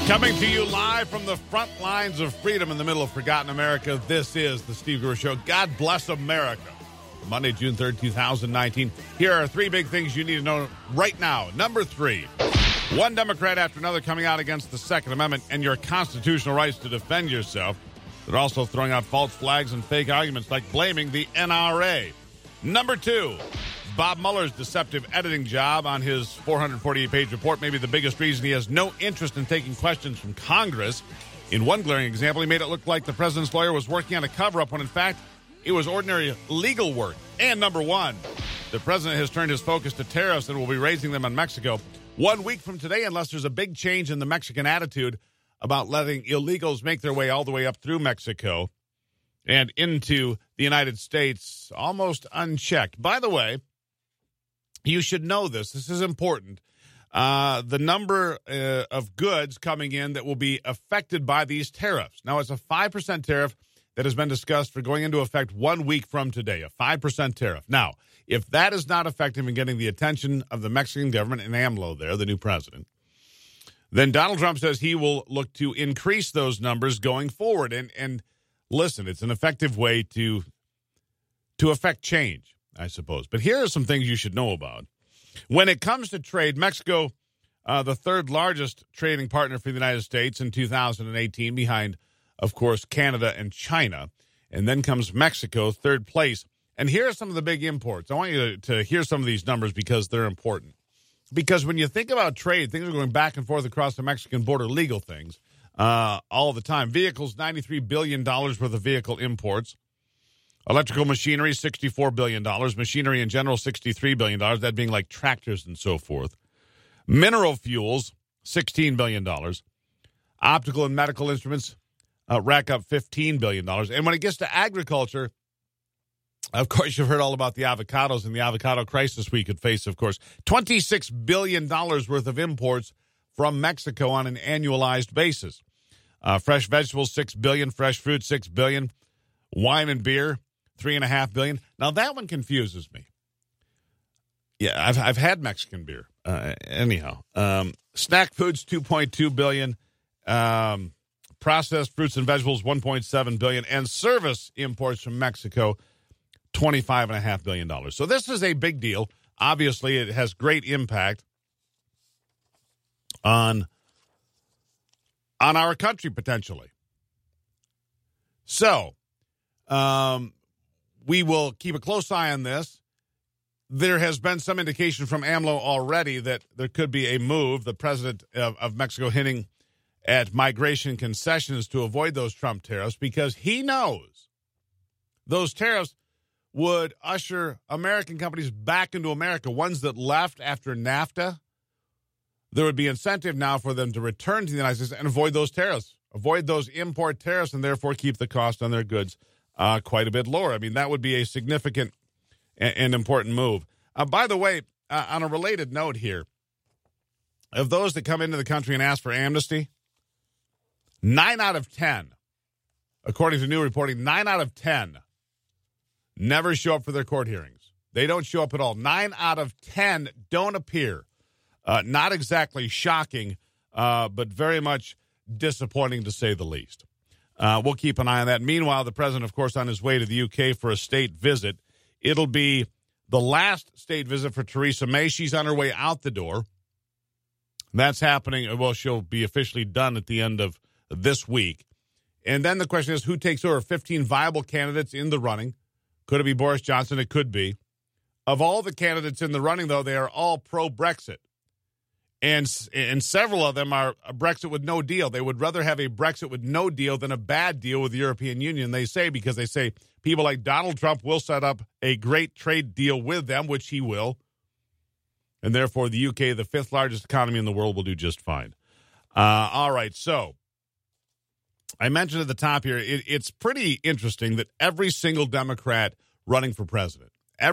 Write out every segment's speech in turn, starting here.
Coming to you live from the front lines of freedom in the middle of forgotten America, this is the Steve Gruber Show. God bless America. Monday, June 3rd, 2019. Here are three big things you need to know right now. Number three, one Democrat after another coming out against the Second Amendment and your constitutional rights to defend yourself. They're also throwing out false flags and fake arguments like blaming the NRA. Number two, Bob Mueller's deceptive editing job on his 448-page report may be the biggest reason he has no interest in taking questions from Congress. In one glaring example, he made it look like the president's lawyer was working on a cover-up when, in fact, it was ordinary legal work. And number one, the president has turned his focus to tariffs and will be raising them on Mexico 1 week from today unless there's a big change in the Mexican attitude about letting illegals make their way all the way up through Mexico and into the United States almost unchecked. By the way, you should know this. This is important. The number of goods coming in that will be affected by these tariffs. Now, it's a 5% tariff that has been discussed for going into effect 1 week from today, a 5% tariff. Now, if that is not effective in getting the attention of the Mexican government and AMLO there, the new president, then Donald Trump says he will look to increase those numbers going forward. And listen, it's an effective way to affect change, I suppose. But here are some things you should know about. When it comes to trade, Mexico, the third largest trading partner for the United States in 2018, behind, of course, Canada and China. And then comes Mexico, third place. And here are some of the big imports. I want you to hear some of these numbers because they're important. Because when you think about trade, things are going back and forth across the Mexican border, legal things, all the time. Vehicles, $93 billion worth of vehicle imports. Electrical machinery, $64 billion. Machinery in general, $63 billion, that being like tractors and so forth. Mineral fuels, $16 billion. Optical and medical instruments rack up $15 billion. And when it gets to agriculture, of course, you've heard all about the avocados and the avocado crisis we could face, of course. $26 billion worth of imports from Mexico on an annualized basis. Fresh vegetables, $6 billion. Fresh fruit, $6 billion. Wine and beer, $3.5 billion. Now, that one confuses me. Yeah, I've had Mexican beer. Anyhow, snack foods, $2.2 billion. Processed fruits and vegetables, $1.7 billion. And service imports from Mexico, $25.5 billion. So this is a big deal. Obviously, it has great impact on our country, potentially. So we will keep a close eye on this. There has been some indication from AMLO already that there could be a move, the president of Mexico hinting at migration concessions to avoid those Trump tariffs, because he knows those tariffs would usher American companies back into America, ones that left after NAFTA. There would be incentive now for them to return to the United States and avoid those tariffs, avoid those import tariffs, and therefore keep the cost on their goods quite a bit lower. I mean, that would be a significant and important move. By the way, on a related note here, of those that come into the country and ask for amnesty, 9 out of 10, according to new reporting, 9 out of 10 never show up for their court hearings. They don't show up at all. 9 out of 10 don't appear. Not exactly shocking, but very much disappointing to say the least. We'll keep an eye on that. Meanwhile, the president, of course, on his way to the UK for a state visit. It'll be the last state visit for Theresa May. She's on her way out the door. That's happening. Well, she'll be officially done at the end of this week. And then the question is, who takes over? 15 viable candidates in the running. Could it be Boris Johnson? It could be. Of all the candidates in the running, though, they are all pro-Brexit. And several of them are a Brexit with no deal. They would rather have a Brexit with no deal than a bad deal with the European Union, they say, because they say people like Donald Trump will set up a great trade deal with them, which he will. And therefore, the UK, the fifth largest economy in the world, will do just fine. All right, so I mentioned at the top here, it's pretty interesting that every single Democrat running for president,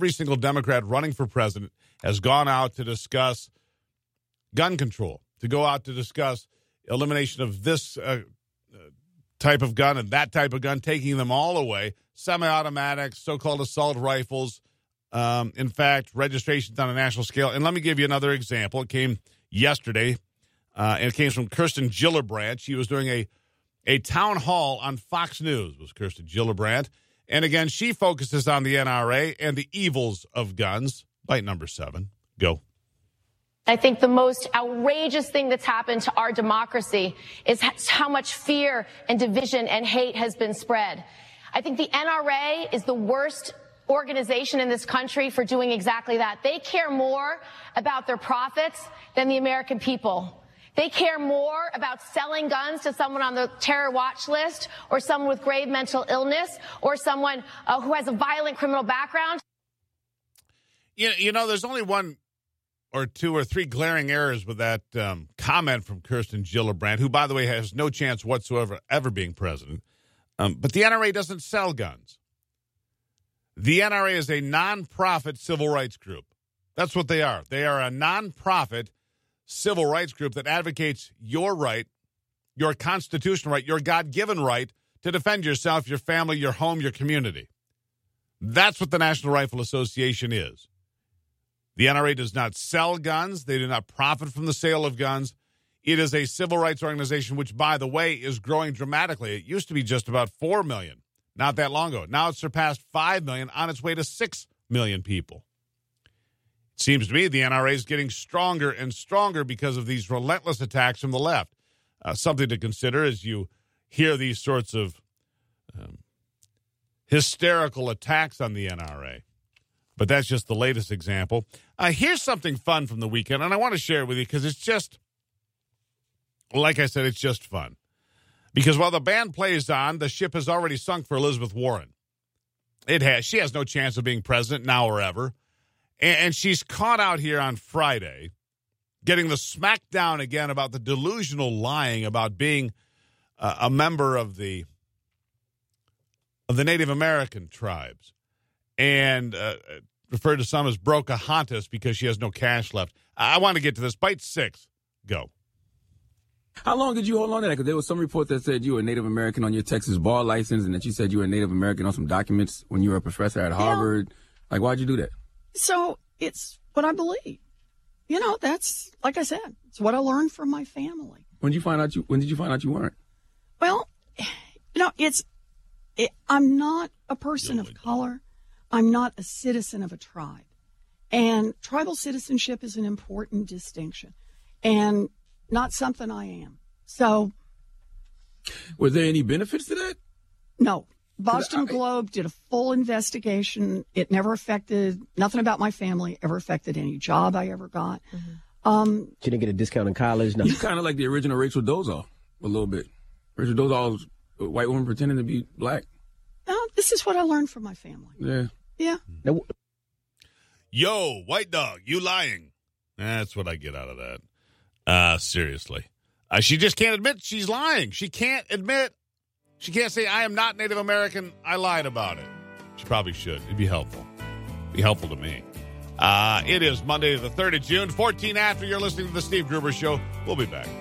has gone out to discuss gun control, to go out to discuss elimination of this type of gun and that type of gun, taking them all away, semi-automatics, so-called assault rifles, in fact, registrations on a national scale. And let me give you another example. It came yesterday And it came from Kirsten Gillibrand. She was doing a town hall on Fox News, was Kirsten Gillibrand. And again, she focuses on the NRA and the evils of guns. Bite number 7. Go. I think the most outrageous thing that's happened to our democracy is how much fear and division and hate has been spread. I think the NRA is the worst organization in this country for doing exactly that. They care more about their profits than the American people. They care more about selling guns to someone on the terror watch list or someone with grave mental illness or someone who has a violent criminal background. You know, there's only one or two or three glaring errors with that comment from Kirsten Gillibrand, who, by the way, has no chance whatsoever ever being president. But the NRA doesn't sell guns. The NRA is a nonprofit civil rights group. That's what they are. They are a nonprofit civil rights group that advocates your right, your constitutional right, your God-given right to defend yourself, your family, your home, your community. That's what the National Rifle Association is. The NRA does not sell guns. They do not profit from the sale of guns. It is a civil rights organization, which, by the way, is growing dramatically. It used to be just about 4 million not that long ago. Now it's surpassed 5 million, on its way to 6 million people. It seems to me the NRA is getting stronger and stronger because of these relentless attacks from the left. Something to consider as you hear these sorts of hysterical attacks on the NRA. But that's just the latest example. Here's something fun from the weekend, and I want to share it with you because it's just, like I said, it's just fun. Because while the band plays on, the ship has already sunk for Elizabeth Warren. It has. She has no chance of being president now or ever. And she's caught out here on Friday getting the smackdown again about the delusional lying about being a member of the Native American tribes. And referred to some as Pocahontas because she has no cash left. I want to get to this. Bite 6. Go. How long did you hold on to that? Because there was some report that said you were a Native American on your Texas bar license and that you said you were a Native American on some documents when you were a professor at Harvard. Like, why'd you do that? So it's what I believe. You know, that's, like I said, it's what I learned from my family. When did you find out you weren't? Well, you know, I'm not a person of color. I'm not a citizen of a tribe. And tribal citizenship is an important distinction and not something I am. So. Was there any benefits to that? No. Boston Globe did a full investigation. It never affected, nothing about my family ever affected any job I ever got. Mm-hmm. She didn't get a discount in college? No. You kind of like the original Rachel Dolezal a little bit. Rachel Dolezal was a white woman pretending to be black. No, this is what I learned from my family. Yeah. Yeah. Now, yo, white dog, you lying. That's what I get out of that. Seriously. She just can't admit she's lying. She can't admit. She can't say, I am not Native American. I lied about it. She probably should. It'd be helpful. Be helpful to me. It is Monday, the 3rd of June, 14 after. You're listening to The Steve Gruber Show. We'll be back.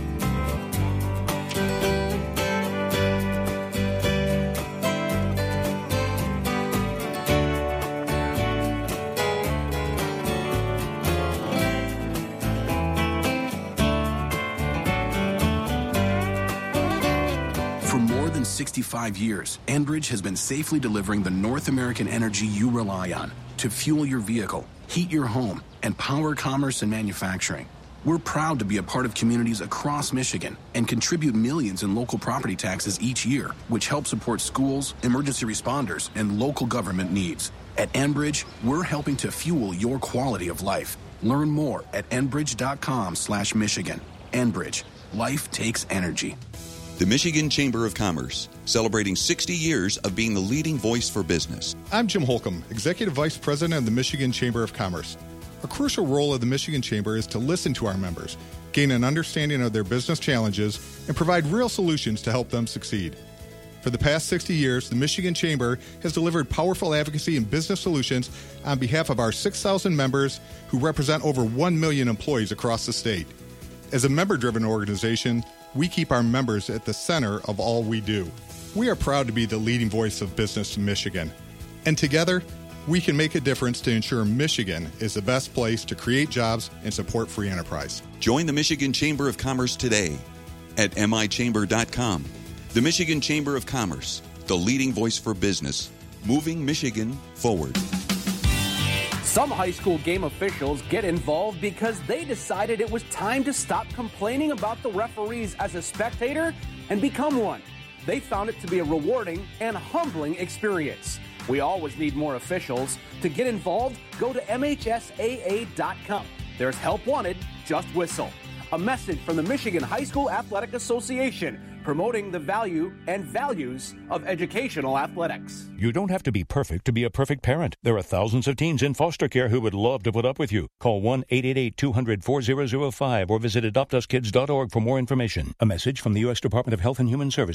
For more than 65 years, Enbridge has been safely delivering the North American energy you rely on to fuel your vehicle, heat your home, and power commerce and manufacturing. We're proud to be a part of communities across Michigan and contribute millions in local property taxes each year, which help support schools, emergency responders, and local government needs. At Enbridge, we're helping to fuel your quality of life. Learn more at enbridge.com/Michigan. Enbridge. Life takes energy. The Michigan Chamber of Commerce, celebrating 60 years of being the leading voice for business. I'm Jim Holcomb, Executive Vice President of the Michigan Chamber of Commerce. A crucial role of the Michigan Chamber is to listen to our members, gain an understanding of their business challenges, and provide real solutions to help them succeed. For the past 60 years, the Michigan Chamber has delivered powerful advocacy and business solutions on behalf of our 6,000 members who represent over 1 million employees across the state. As a member-driven organization, we keep our members at the center of all we do. We are proud to be the leading voice of business in Michigan. And together, we can make a difference to ensure Michigan is the best place to create jobs and support free enterprise. Join the Michigan Chamber of Commerce today at michamber.com. The Michigan Chamber of Commerce, the leading voice for business, moving Michigan forward. Some high school game officials get involved because they decided it was time to stop complaining about the referees as a spectator and become one. They found it to be a rewarding and humbling experience. We always need more officials. To get involved, go to MHSAA.com. There's help wanted, just whistle. A message from the Michigan High School Athletic Association, promoting the value and values of educational athletics. You don't have to be perfect to be a perfect parent. There are thousands of teens in foster care who would love to put up with you. Call 1-888-200-4005 or visit adoptuskids.org for more information. A message from the U.S. Department of Health and Human Services.